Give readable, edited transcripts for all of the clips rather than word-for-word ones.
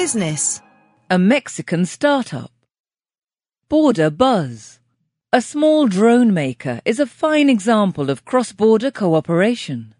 business. A Mexican startup. Border buzz. A small drone maker is a fine example of cross-border cooperation.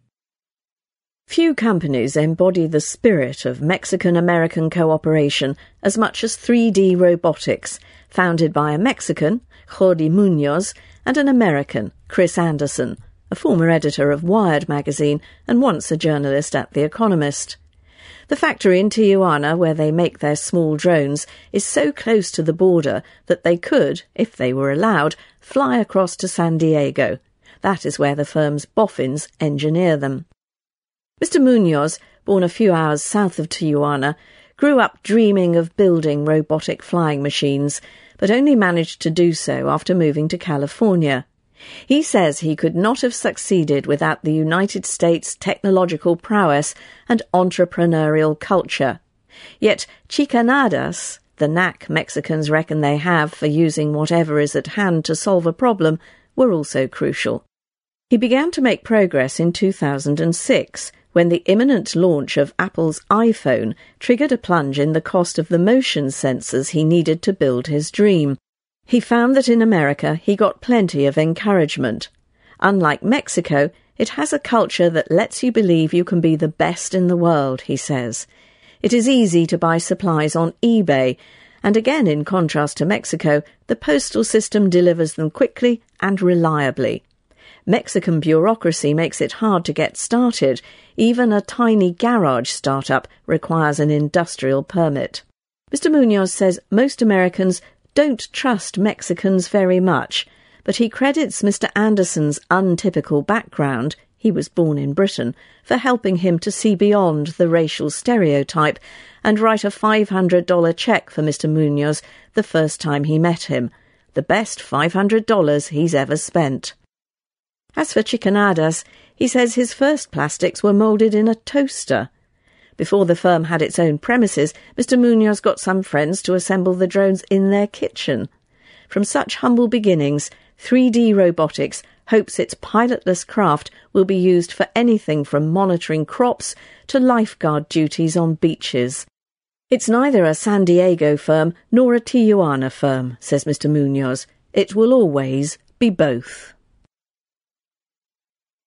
Few companies embody the spirit of Mexican-American cooperation as much as 3D Robotics, founded by a Mexican, Jordi Munoz, and an American, Chris Anderson, a former editor of Wired magazine and once a journalist at The Economist. The factory in Tijuana, where they make their small drones, is so close to the border that they could, if they were allowed, fly across to San Diego. That is where the firm's boffins engineer them. Mr. Munoz, born a few hours south of Tijuana, grew up dreaming of building robotic flying machines, but only managed to do so after moving to California. He says he could not have succeeded without the United States' technological prowess and entrepreneurial culture. Yet chicanadas, the knack Mexicans reckon they have for using whatever is at hand to solve a problem, were also crucial. He began to make progress in 2006, when the imminent launch of Apple's iPhone triggered a plunge in the cost of the motion sensors he needed to build his dream. He found that in America he got plenty of encouragement. Unlike Mexico, it has a culture that lets you believe you can be the best in the world, he says. It is easy to buy supplies on eBay, and again, in contrast to Mexico, the postal system delivers them quickly and reliably. Mexican bureaucracy makes it hard to get started. Even a tiny garage startup requires an industrial permit. Mr. Munoz says most Americans don't trust Mexicans very much, but he credits Mr. Anderson's untypical background, he was born in Britain, for helping him to see beyond the racial stereotype and write a $500 cheque for Mr. Munoz the first time he met him, the best $500 he's ever spent. As for chicanadas, he says his first plastics were moulded in a toaster. Before the firm had its own premises, Mr. Munoz got some friends to assemble the drones in their kitchen. From such humble beginnings, 3D Robotics hopes its pilotless craft will be used for anything from monitoring crops to lifeguard duties on beaches. It's neither a San Diego firm nor a Tijuana firm, says Mr. Munoz. It will always be both.